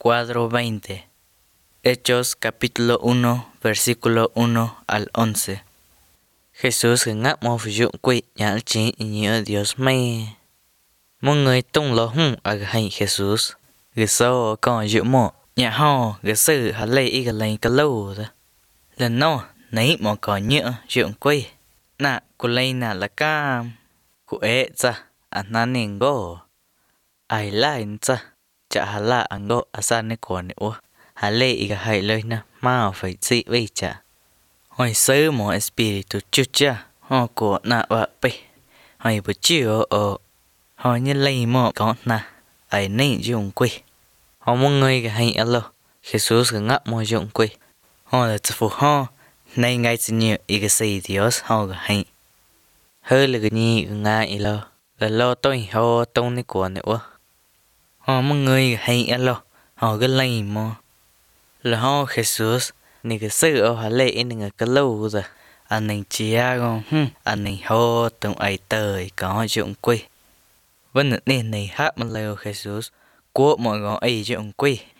Cuadro 20. Hechos capítulo 1, versículo 1 al 11. Jesús ngáp một dụng quỷ nhãn chỉ nhớ Dios mê. Một người tung lò hung ở hành Jesús. Người sau còn dụ mộ. Nhà họ người sư hà lê ý gà lên cả lâu ra. Lần nó nấy mò có nhựa dụng quỷ. Nạ cô lấy nạ là cam. Cô ế ra à nà nền gô. Ai lại ra. Chả hà la ăn gô à sa nê quả nê ua. Hà lê ý gà hay lời nà mau phải dị vây chả. Hồi sơ mò espiritu chú chá. Họ của nạ vạ bê. Hồi bữa chiều ở. Họ như lấy mò có nà. Ai nê dụng quỷ. Họ muốn người gà hay alo. Jesus gà ngắp mò dụng quỷ. Họ là tự phụ họ. Này ngay tự nhiều ý gà xây Dios họ gà hay. Hơi là gà nhi gà ngà ý lo. Gà lo tôi họ tông nê quả nè ua. Họ muốn người gà hay alo. Họ gà lấy mò. Là họ Jesus. Nè gà sư ở hà lệ ý nè gà cá lâu rồi. Anh nè chia gòn. Anh nè họ tông ai tời có dụng quỷ. Vẫn nè nè hát mà leo Jesus. Của mọi gòn ấy dụng quỷ.